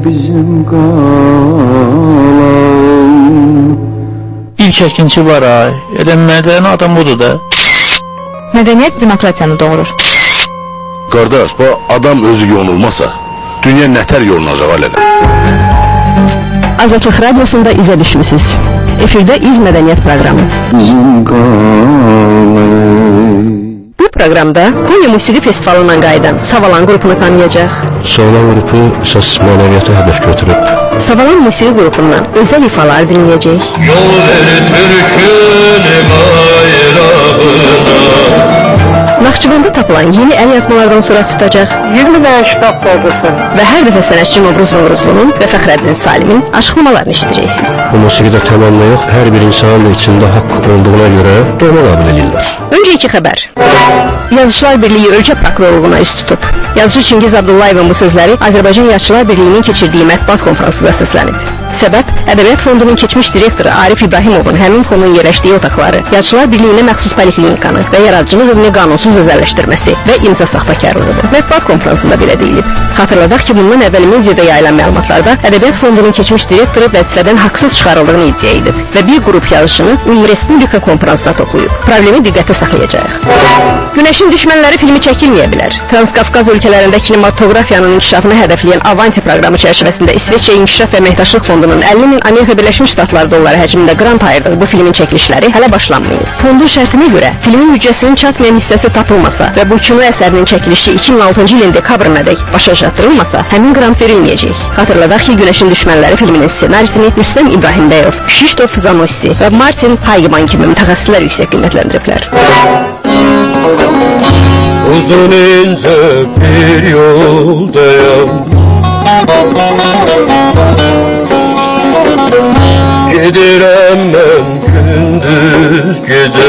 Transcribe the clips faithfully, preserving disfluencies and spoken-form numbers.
bizim qalan. İlk əkinçi var ay, elə mədəni adam budur da. Mədəniyyət demokratiyanı doğurur. Qardaş, bu adam özü yonulmasa, dünya nətər yolunacaq alələ? Azadlıq Radiyosunda izə düşmüsünüz. Efirdə İz Mədəniyyət proqramı. Bizim qalan. Bu proqramda Konya Musiqi Festivalından qayıdan Savalan qrupunu tanıyacaq. Savalan qrupu əsas mənəviyyata hədəf götürüb. Savalan musiqi qrupundan özəl ifalar dinləyəcək. Yol verir Türk'ün bayrağına. Naxçıvanda tapılan yeni əl yazmalardan sonra tutacaq. yirmi beş tapdırdırsın. Və hər dəfə sənətçi Novruz Novruzlunun və Fəxrəddin Salimin açıqlamalarını eşidəcəksiniz. Bu musiqidə təməllə yox, hər bir insanın içində haqq olduğuna görə doğma qəbul edirlər. Öncə iki xəbər. Yazıçılar Birliyi ölkə prokurorluğuna üst tutub. Yazıcı Çingiz Abdullayevin bu sözləri Azərbaycan Yazıçılar Birliyinin keçirdiyi mətbuat konfransında səslənib. Səbəb, Ədəbiyyat Fondunun keçmiş direktoru Arif İbrahimovun həmin fondun yerləşdiyi otaqları, Yazıçılar Birliyinə məxsus poliklinikanı və yaradıcılıq evini qanunsuz özəlləşdirməsi və imza saxtakarlığıdır. Mətbuat konfransında belə deyilib. Xatırladaq ki, bundan əvvəl mediada yayılan məlumatlarda Ədəbiyyat Fondunun keçmiş direktoru vəzifədən haqsız çıxarıldığını iddia edib və bir qrup yazıçını Ümumi Respublika konfransına toplayıb. Problemi diqqətə saxlayacaq. Günəşin düşmənləri filmi çəkilməyə bilər. Transkafqaz ölkələrində kinematografiyanın inkişafını hədəfləyən Avanti proqramı çərçivəsində İsveçrə İnkişaf və Əməkdaşlıq Fondunun əlli min Amerika Birləşmiş Ştatları dolları həcmində qrant ayırdığı bu filmin çəkilişləri hələ başlanmayıb. Fondun şərtinə görə filmin büdcəsinin çatmayan hissəsi tapılmasa və bu kino əsərinin çəkilişi iki min altıncı ilin dekabrınadək başa çatdırılmasa, həmin qrant verilməyəcək. Xatırladaq ki, Günəşin düşmənləri filminin ssenarisini Rüstəm İbrahimbəyov, Krzysztof Zanossi və Martin Haygeman kimi mütəxəssislər yüksək qiymətləndiriblər. Uzun ince bir yoldayım, gidirəm mən gündüz gecə.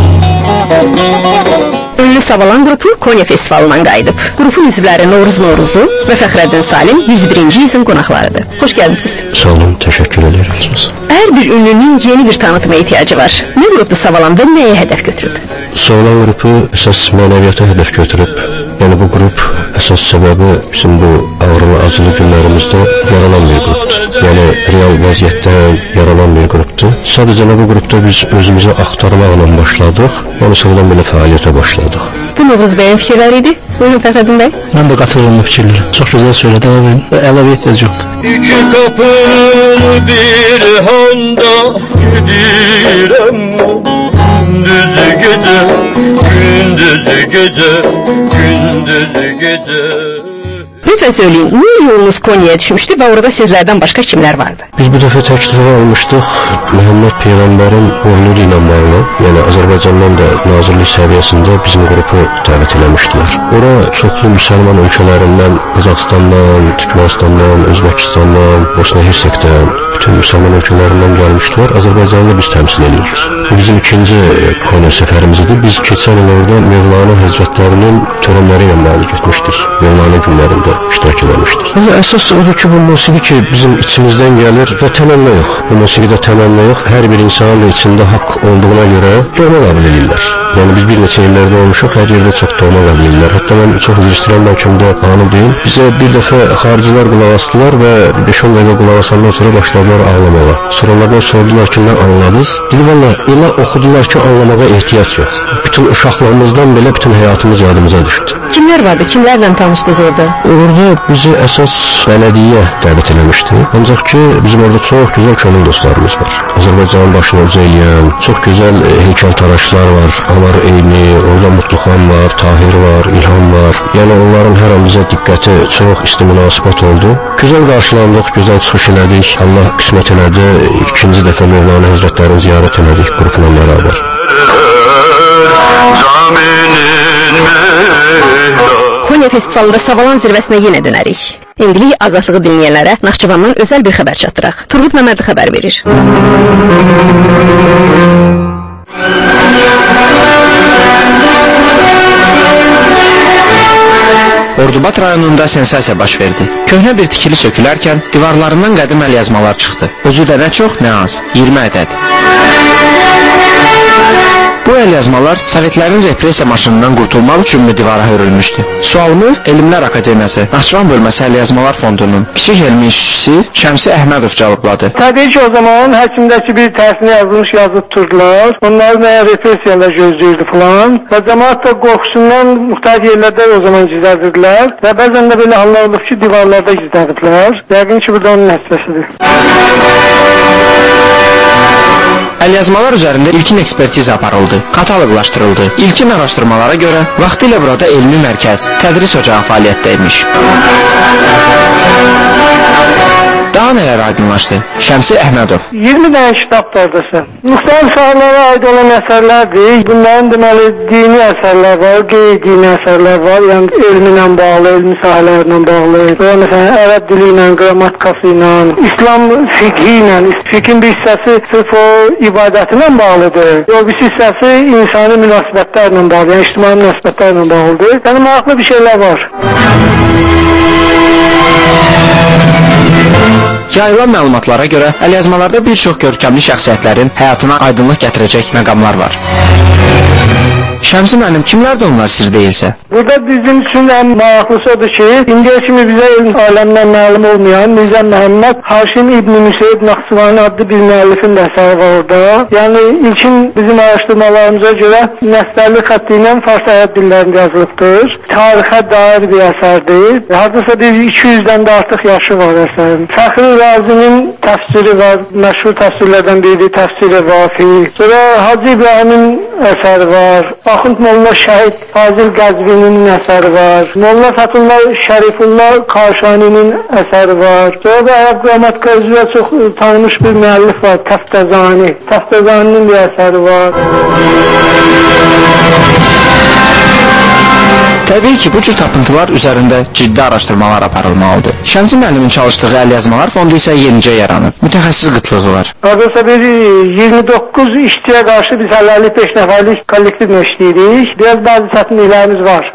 Ünlü Savalan qrupu Konya Festivalından qayıdıb. Qrupun üzvləri Novruz Novruzlu və Fəxrəddin Salim yüz birinci izin qonaqlarıdır. Xoş gəldiniz. Sağ olun, təşəkkür ederim. Hər bir ünlünün yeni bir tanıtıma ihtiyacı var. Nə qrupdur Savalan və nəyə hədəf götürüb? Savalan qrupu əsas mənəviyyata hədəf götürüb. Yəni bu qrup əsas səbəbi bizim bu ağrılı, acılı günlərimizdə yaranan bir qrupdur. Yəni real vəziyyətdən yaranan bir qrupdur. Sadəcə bu qrupda biz özümüzü axtarmaqla başladıq, onu sonradan belə fəaliyyətə başladıq. Bu Novruz bəyin fikirləri idi. Buyurun Fəxrəddin bəy. Mən də qatılıyorum bu fikirlərə. Çox gözəl söylədi, əlavə ehtiyac yoxdur. İki kapılı bir handa gidirəm, gündüz gecə, gündüz gecə, gündüz gecə. Lütfen söyleyin, niye yolunuz Konya'ya düşmüştü ve orada sizlerden başka kimler vardı? Biz bu dəfə təklif almışdıq Məhəmməd Peyğəmbərin oğlu ilə bağlı, yəni Azərbaycandan da nazirlik səviyyəsində bizim qrupu dəvət eləmişdilər. Ora çoxlu müsəlman ölkələrindən, Qazaxıstandan, Türkmenistandan, Özbəkistandan, Bosna Hersekdən, bütün müsəlman ölkələrindən gəlmişdilər. Azərbaycanı biz təmsil edirik. Bu bizim ikinci Konya səfərimiz idi. Biz keçən il orada Mevlana Həzrətlərinin törənləri ilə bağlı getmişdik. Mevlana günlərində iştirak eləmişdik. Yəni, əsas odur ki, bu musiqi ki, bizim içimizdən gəlir və təməllə yox. Bu musiqidə təməllə yox, hər bir insanın içində haqq olduğuna görə doğma qəbul edirlər. Yəni, biz bir neçə illərdə olmuşuq, hər yerdə çox doğma qəbul edirlər. Hətta mən çox üzr istəyirəm, bəlkə də anı deyim. Bizə bir dəfə xaricilər qulaq asdılar və beş on dəqiqə qulaq asandan sonra başladılar ağlamağa. Sonralardan sordular ki, nə anladınız? Dedi, valla, elə oxudular ki, anlamağa ehtiyac yox. Bütün uşaqlarımızdan belə bütün həyatımız yadımıza düşdü. Kimlər vardı? Kimlərlə tanışdınız orada? Orada bizi əsas bələdiyyə dəvət eləmişdi. Ancaq ki, bizim orada çox gözəl könül dostlarımız var. Azərbaycanın başına uca eləyən, çox gözəl heykəltaraşlar var. Amar Eyni, orada Mutluxan var, Tahir var, İlham var. Yəni onların hər an bizə diqqəti çox isti münasibət oldu. Gözəl qarşılandıq, gözəl çıxış elədik. Allah qismət elədi. İkinci dəfə Mevlana Həzrətlərini ziyarət elədik qrupla bərabər. Konya Festivalında Savalan zirvəsinə yenə dönərik. İndi azadlığı dinləyənlərə Naxçıvandan özəl bir xəbər çatdıraq. Turgut Məmmədli xəbər verir. Ordubad rayonunda sensasiya baş verdi. Köhnə bir tikili sökülərkən divarlarından qədim əl yazmalar çıxdı. Özü də nə çox, nə az. iyirmi ədəd. Bu əlyazmalar Sovetlərin repressiya maşınından qurtulmaq üçünmü divara hörülmüşdü? Sualımı Elmlər Akademiyası Naxçıvan bölməsi əlyazmalar fondunun kiçik elmi işçisi Şəmsi Əhmədov cavabladı. Təbii ki, o zaman həkimdəki bir tərsini yazılmış yazıb tuturdular. Onları nəyə repressiyalar gözləyirdi falan. Və cəmaat da qorxusundan müxtəlif yerlərdə o zaman gizlədirdilər. Və bəzən də belə hallar olub ki, divarlarda gizlədiblər. Yəqin ki, burada onun nəticəsidir. Əlyazmalar üzərində ilkin ekspertiza aparıldı, kataloqlaşdırıldı. İlkin araşdırmalara görə vaxtilə burada elmi mərkəz, tədris ocağı fəaliyyətdə imiş. Daha nələr aydınlaşdı? Şəmsi Əhmədov. iyirmi dənə kitab da oradası. Müxtəlif sahələrə aid olan əsərlərdir. Bunların deməli dini əsərlər var, qeyri-dini əsərlər var. Yəni elminlə bağlı, elmi sahələrlə bağlı. Və məsələn ərəb dili ilə, qrammatikası ilə, İslam fiqhi ilə, fiqhin bir hissəsi sırf o ibadətinlə bağlıdır. O bir hissəsi insani münasibətlərlə bağlı, yəni ictimai münasibətlərlə bağlıdır. Yəni maraqlı bir şeylər var. Yayılan məlumatlara görə əlyazmalarda bir çox görkəmli şəxsiyyətlərin həyatına aydınlıq gətirəcək məqamlar var. Şəmsi müəllim, kimlərdir onlar siz deyilsə? Burada bizim üçün ən maraqlısı odur ki, indiyə kimi bizə elm aləmindən məlum olmayan Mirzə Məhəmməd Haşim İbn Müseyib Naxçıvani adlı bir müəllifin də əsəri var orada. Yəni ilkin bizim araşdırmalarımıza görə nəsbərli xətti ilə fars ərəb dillərində yazılıbdır. Tarixə dair bir əsərdir. Hardasa bir iki yüzdən də artıq yaşı var əsərin. Fəxri Razinin təfsiri var, məşhur təfsirlərdən biri təfsiri Vafi. Sonra Hacı İbrahimin əsəri var. Axund Molla Şəhid Fazil Qəzvinin əsəri var. Molla Fətullah Şərifullah Kaşaninin əsəri var. Sonra da ərəb qrammatika üzrə çox tanınmış bir müəllif var, Təftəzani. Təftəzaninin bir əsəri var. Təbii ki, bu cür tapıntılar üzərində ciddi araşdırmalar aparılmalıdır. Şəmsi müəllimin çalışdığı əlyazmalar fondu isə yenicə yaranıb. Mütəxəssis qıtlığı var. Hardasa bir iyirmi doqquz işçiyə qarşı biz hələlik beş nəfərlik kollektivlə işləyirik. Biraz bəzi çətinliklərimiz var.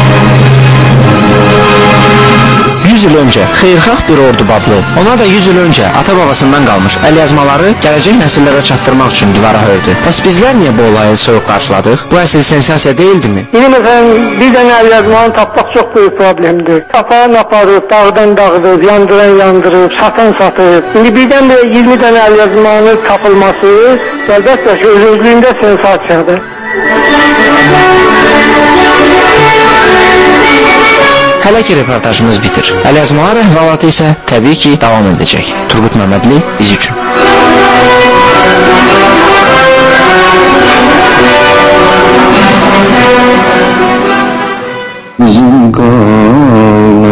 yüz il öncə xeyirxah bir ordubadlı, ona da yüz il öncə ata-babasından qalmış əlyazmaları gələcək nəsillərə çatdırmaq üçün divara hördü. Bəs bizlər niyə bu olayı soyuq qarşıladıq? Bu əsl sensasiya deyildimi? İndi məsələn, bir dənə əlyazmanı tapmaq çox böyük problemdir. Aparan aparıb, dağdan dağıdıb, yandıran yandırıb, satan satıb. İndi birdən də iyirmi dənə əlyazmanı tapılması, əlbəttə ki, öz-özlüyündə sensasiyadır. Hələ ki reportajımız bitir. Əlyazmalar əhvalatı isə təbii ki davam edəcək. Turgut Məmmədli, biz üçün. Bizim qalay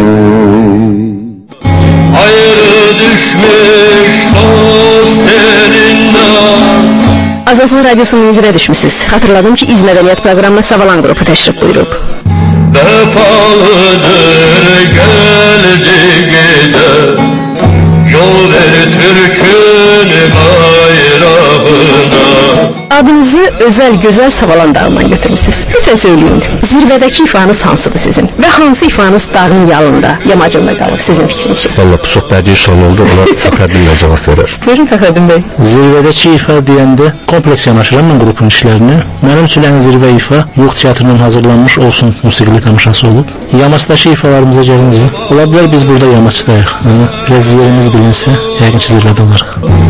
Ayrı düşmüş toz terinden Azərbaycan Radiosu'nun izləyirə düşmüsünüz. Xatırladım ki, İz Mədəniyyət proqramına Savalan qrupu təşrif buyurub. Vefalıdır geldi gider Yol ver Türk'ün bayrağına Adınızı özel gözəl Savalan dağından götürmüşsünüz. Lütfen söyleyin, zirvədəki ifanız hansıdır sizin? Və hansı ifanız dağın yalında, yamacında qalır sizin fikrinizcə? Valla bu çox bədii sual oldu, ona Fəxrəddinlə cavab verir. Buyurun Fəxrəddin bəy. Zirvədəki ifa deyəndə kompleks yanaşıram mən qrupun işlərini. Mənim üçün ən zirvə ifa Yox teatrından hazırlanmış olsun musiqili tamaşası olub. Yamaçdakı ifalarımıza gəlincə, ola bilər biz burada yamaçdayıq. Biraz yerimiz bilinsə, yəqin ki zirvədə olarıq.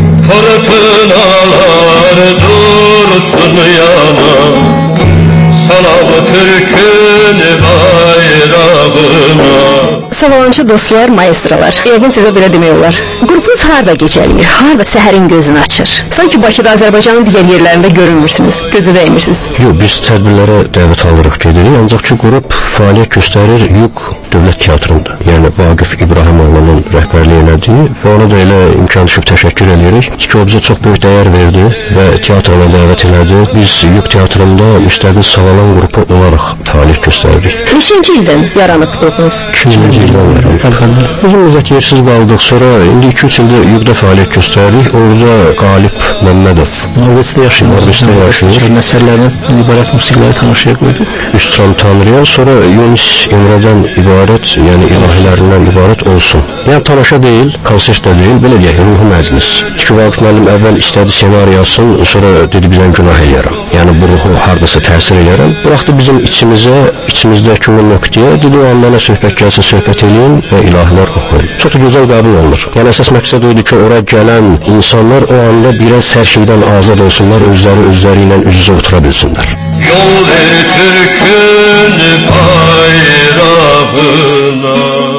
Fırtınalar dursun yana Salav Türk'ün bayrağına Savalançı dostlar, maestrolar, yəqin sizə belə demək olar. Qrupunuz harada gecəliyir, harada səhərin gözünü açır? Sanki Bakıda Azərbaycanın digər yerlərində görünmürsünüz, gözü dəymirsiniz. Yox, biz tədbirlərə dəvət alırıq gedirik, ancaq ki qrup fəaliyyət göstərir Yuq Dövlət Teatrında. Yəni Vaqif İbrahimoğlu'nun rəhbərliyi elədiyi və ona da elə imkan düşüb təşəkkür edirik ki, o bizə çox böyük dəyər verdi və teatrına dəvət elədi. Biz Yuq Teatrında müstəqil Savalan qrupu olaraq fəaliyyət göstəririk. Neçinci ildən yaranıb qrupunuz? ikinci ildən yaranıb. Uzun müddət yersiz qaldıq, sonra indi iki üç ildə Yuqda fəaliyyət göstəririk. Orada Qalib Məmmədov Norveçdə yaşayır. Norveçdə yaşayır. Əsərlərin ibarət musiqiləri tamaşaya qoyduq. Üstram Tanrıyan, sonra Yunus Emre'dən ibarət, yəni ilahilərindən ibarət olsun. Yəni tamaşa deyil, konsert də deyil, belə deyək, ruhi məclis. Çünki Vaqif müəllim əvvəl istədi ssenari yazsın, sonra dedi birdən günah eləyərəm. Yəni bu ruhu hardasa təsir eləyərəm. Buraxdı bizim içimizə, içimizdəki o nöqtəyə, dedi o an mənə söhbət gəlsə söhbət eləyin və ilahilər oxuyun. Çox da gözəl qəbul olunur. Yəni əsas məqsəd oydu ki, ora gələn insanlar o anda biraz hər şeydən azad olsunlar, özləri özləri ilə üz-üzə otura bilsinlər. Yol ver Türk'ün bayrağına.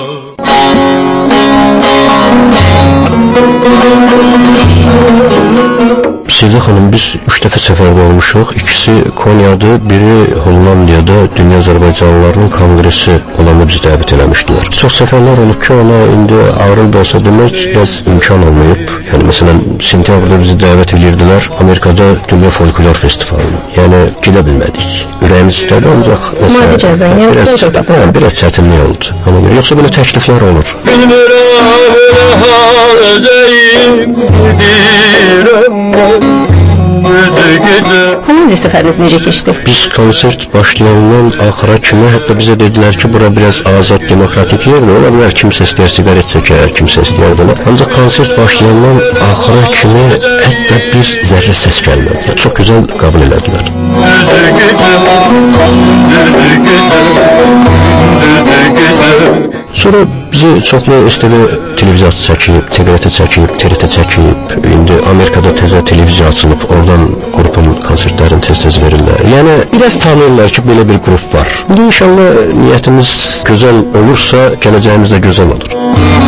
Sevda xanım, biz üç dəfə səfərdə olmuşuq. İkisi Konyadır, biri Hollandiyada Dünya Azərbaycanlılarının kongresi olanda bizi dəvət eləmişdilər. Çox səfərlər olub ki, ona indi ağrıl da olsa demək, biraz imkan olmayıb. Yəni, məsələn, sentyabrda bizi dəvət edirdilər Amerikada Dünya Folklor Festivalına. Yəni, gedə bilmədik. Ürəyimiz istədi, ancaq Madicədən, yəni biraz, hə, biraz çətinlik oldu. Amma yoxsa belə təkliflər olur. Hollandiya səfəriniz necə keçdi? Biz konsert başlayandan axıra kimi hətta bizə dedilər ki, bura biraz azad, demokratik yerdir. Ola bilər, kimsə istəyər sigaret çəkər, kimsə istəyər belə. Ancaq konsert başlayandan axıra kimi hətta bir zərrə səs gəlmədi. Çox gözəl qəbul elədilər. Sonra bizi çoxlu S T V televiziyası çəkib, T V T çəkib, T R T çəkib, indi Amerikada təzə televiziya açılıb, oradan qrupun konsertlərini tez-tez verirlər. Yəni, biraz tanıyırlar ki, belə bir qrup var. İnşallah niyyətimiz gözəl olursa, gələcəyimiz də gözəl olur.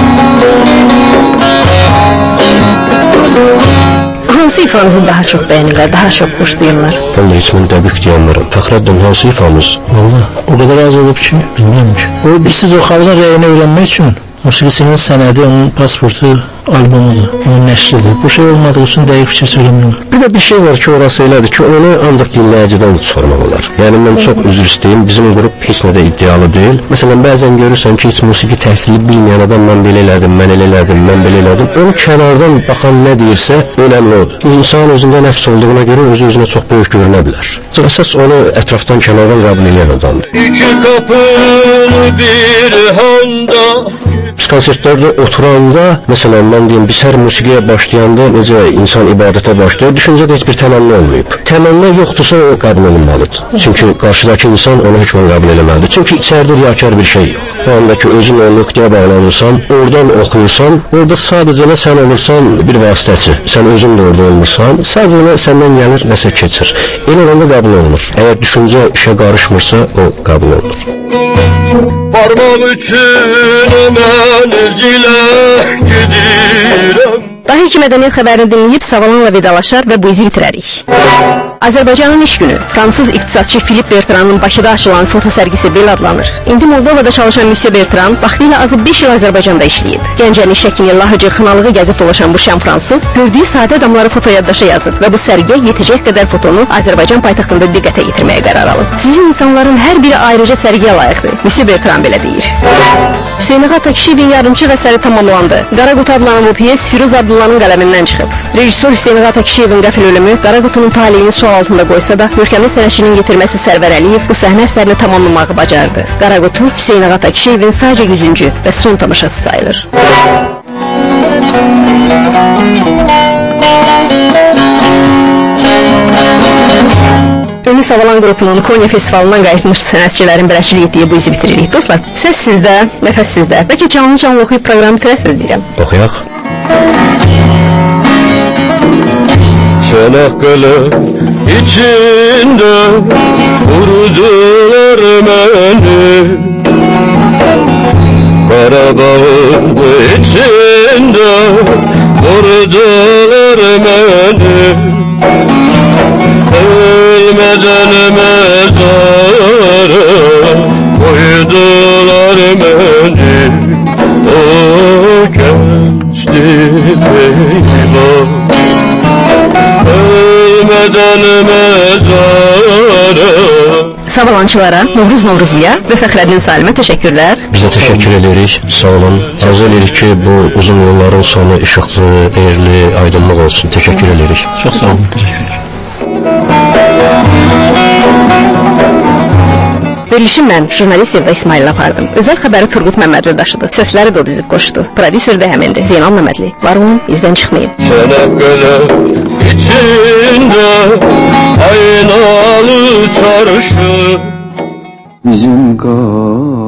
Hansı ifanızı daha çox bəyənirlər, daha çox xoşlayırlar? Vallahi heç mən dəqiq deyənlərəm. Fəxrəddin, hansı ifamız? Valla, o qədər az olub ki, bilmirəm ki. O, siz o xalqın rəyini öyrənmək üçün musiqisinin sənədi, onun pasportu, albumudur, onun nəşridir. Bu şey olmadığı üçün dəqiq fikir söyləmirəm. Bir də bir şey var ki, orası elədir ki, onu ancaq dinləyicidən sormaq olar. Yəni, mən çox üzr istəyim, bizim qrup heç nədə iddialı deyil. Məsələn, bəzən görürsən ki, heç musiqi təhsili bilməyən adam, mən belə elədim, mən elə elədim, mən belə elədim. Onu kənardan baxan nə deyirsə, önəmli odur. İnsan özündə nəfs olduğuna görə özü-özünə çox böyük görünə bilər. Əsas onu ətrafdan, kənardan qəbul edən adamdır. İki kapılı bir handa. Biz konsertlərdə oturanda, məsələn, mən deyim, biz hər musiqiyə başlayanda necə insan ibadətə başlayır, düşüncədə heç bir təmənni olmayıb. Təmənni yoxdursa, o qəbul olunmalıdır. Çünki qarşıdakı insan onu heç mən qəbul eləməlidir. Çünki içəridə riyakar bir şey yox. O anda ki, özün o nöqtəyə bağlanırsan, oradan oxuyursan, orada sadəcə sən olursan bir vasitəçi. Sən özün də orada olmursan, sadəcə səndən gəlir, nəsə keçir. Elə olanda qəbul olunur. Əgər düşüncə işə qarışmırsa, o qəbul olunur. Varmaq üçün mənzilə gedirəm. Daha iki mədəniyyət xəbərini dinləyib sağalanla vedalaşar və bu izi bitirərik. Azərbaycanın iş günü fransız iqtisadçı Filip Bertrandın Bakıda açılan foto sərgisi belə adlanır. İndi Moldovada çalışan Müsyo Bertrand vaxtilə azı beş il Azərbaycanda işləyib. Gəncənin Şəkini, Lahıcı, Xınalığı gəzib dolaşan bu şən fransız gördüyü sadə adamları foto yaddaşa yazıb və bu sərgiyə yetəcək qədər fotonu Azərbaycan paytaxtında diqqətə yetirməyə qərar alıb. Sizin insanların hər biri ayrıca sərgiyə layiqdir. Müsyo Bertrand belə deyir. Hüseyn Ağa Takişevin yarımçıq əsəri tamamlandı. Qara qutu adlanan bu piyes Firuz Abdullahın qələmindən çıxıb. Rejissor Hüseyn Ağa Takişevin qəfil ölümü Qara qutunun taleyini sual altında qoysa da, görkəmli sənətçinin yetirməsi Sərvər Əliyev bu səhnə əsərini tamamlamağı bacardı. Qara qutu Hüseyn Ağa Takişevin sadəcə yüzüncü və son tamaşası sayılır. Ünlü Savalan qrupunun Konya festivalından qayıtmış sənətçilərin bələşçilik etdiyi bu izi bitiririk. Dostlar, səs sizdə, nəfəs sizdə. Bəlkə canlı-canlı oxuyub proqramı bitirəsiniz deyirəm. Oxuyaq. Çanakkale içinde vurdular beni, Karabağ'ın içinde vurdular beni, ölmeden mezara koydular beni, o gençlik eyvah. Savalançılara, Novruz Novruzluya və Fəxrəddin Salimə təşəkkürlər. Biz də təşəkkür edirik, sağ olun. Arzu edirik ki, bu uzun yolların sonu işıqlı, xeyirli, aydınlıq olsun. Təşəkkür edirik. Çox sağ olun, təşəkkür. Verilişi mən jurnalist Sevda İsmail'lə apardım. Özəl xəbəri Turgut Məmmədli daşıdı. Səsləri də o düzüb qoşdu. Prodüser də həmindir. Zeynal Məmmədli. Var olun, izdən çıxmayın. Çanakkale içinde aynalı çarşı bizim